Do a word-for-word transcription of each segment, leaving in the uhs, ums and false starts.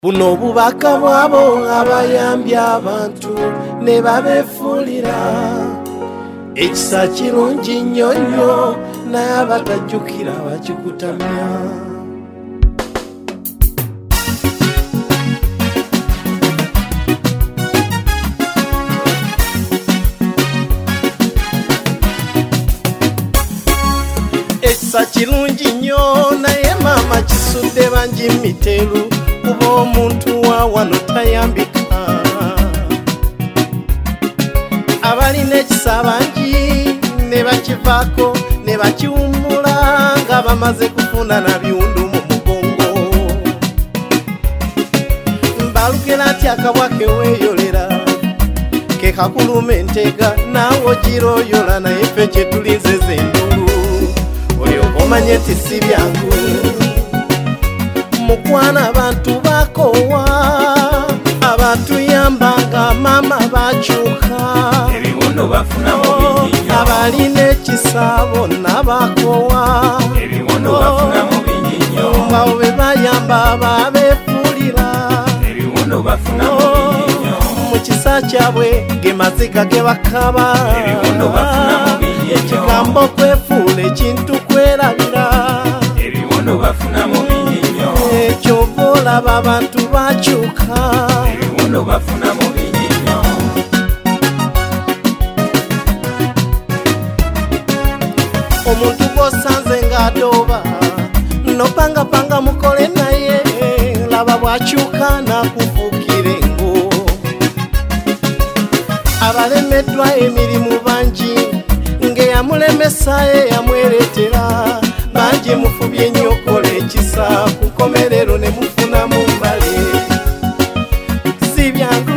Buno bubaka bwabo abayambye abantu ne babefuulira ekisa kirungi nnyo nnyo naye abatajjukira bakikutamya. Ekisa kirungi nnyo naye maama kisudde bangi miteru kuba omuntu wa wano tayambika. Abalina ekisa bangi ne bakivaako ne bakiwummula nga bamaze kufuna na biwundu mu mugongo. Mbalugera nti akabwa keweeyolera ke kakuluma entega naawe ogirooyola naye ffe kye tulinze z'endulu oyo omanye nti si byangu. Mukwana abantu bakowa abantu yambanga mama bakyuka ebiwondo bafuna mu binyinyo abalina ekisa bonna bakowa ebiwondo bafuna mu binyinyo bawo be bayamba babefuulira ebiwondo bafuna mu binyinyo mu kisa kyabwe ge maziga ge bakaba ebiwondo bafuna mu binyinyo ekigambo kwefuula ekintu kwerabira ebiwondo bafuna mu binyinyo ekyo olaba abantu bakyuka ebiwondo bafuna mu binyinyo. Omuntu gwosanze ng'adooba nopangapanga mukole naye laba bwakyuka nakufuukira engo. Abalemeddwa emirimu bangi ng'eyamulemesaye yamwereetera bangi mufubye nnyo okola ekisa ku nkomerero ne mufuna mu mbale. Si byangu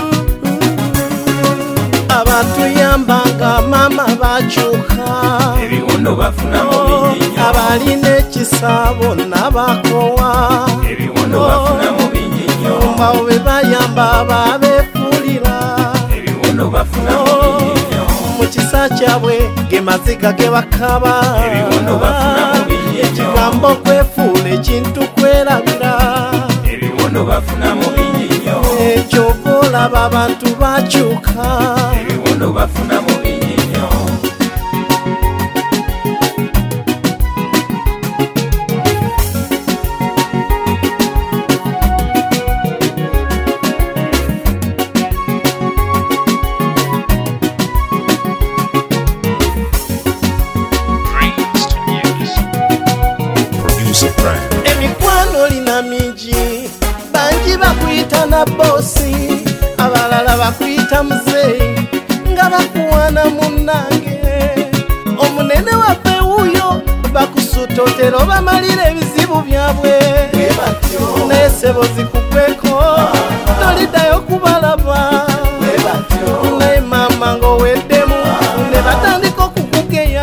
abantu yambanga mama bakyuka ebiwondo bafuna mu binyinyo abalina ekisa bonna bakowa ebiwondo bafuna mu binyinyo bawo be bayamba babefuulira ebiwondo bafuna mu binyinyo mu kisa kyabwe ge maziga ge bakaba ebiwondo bafuna mu binyinyo ekigambo kwefuula ekintu kwerabira ebiwondo bafuna mu binyinyo ekyo olaba abantu bakyuka ebiwondo bafuna mu binyinyo. Emikwano lina mingi bangi bakuyita na bosi abalala bakuyita muzeeyi nga bakuwana munnange omunene waffe wuuyo bakusutotera obamalira ebizibu byabwe naye sebo zikukweko toliddayo kubalaba naye maama ng'oweddemu ne batandika okukugeya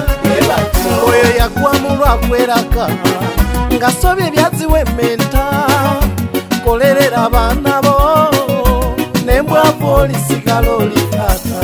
oyo yagwamu lwakweraka nga sobye ebyaziwa emmenta kolerera abaana bo nembwavu olisigala oli taata.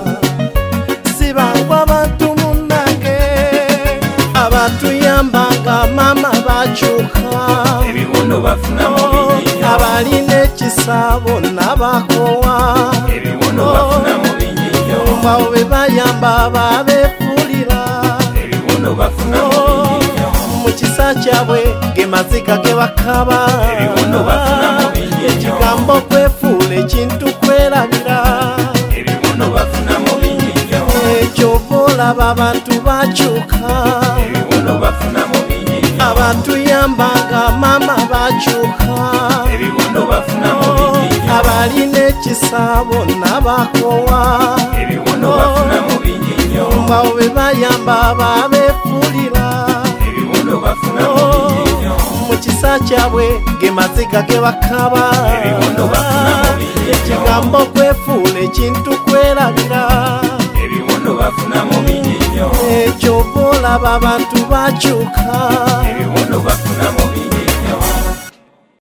Sibangu abantu munnange abantu yambanga mama bakyuka ebiwondo bafuna mu binyinyo abalina ekisa bonna bakowa ebiwondo bafuna mu binyinyo bawo be bayamba babefuulira ebiwondo bafuna mu binyinyo mu kisa kyabwe ge maziga ge bakaba ebiwondo bafuna mu binyinyo ekigambo kwefuula ekintu kwerabira ebiwondo bafuna mu binyinyo ekyo olaba abantu bakyuka ebiwondo bafuna mu binyinyo abantu yambanga mama bakyuka ebiwondo bafuna mu binyinyo abalina ekisa bonna bakowa ebiwondo bafuna mu binyinyo bawo be bayamba babefuulira ebiwondo bafuna mu binyinyo mu kisa kyabwe ge maziga ge bakaba ebiwondo bafuna mu binyinyo ekigambo kwefuula ekintu kwerabira ebiwondo bafuna mu binyinyo ekyo olaba abantu bakyuka ebiwondo bafuna mu binyinyo.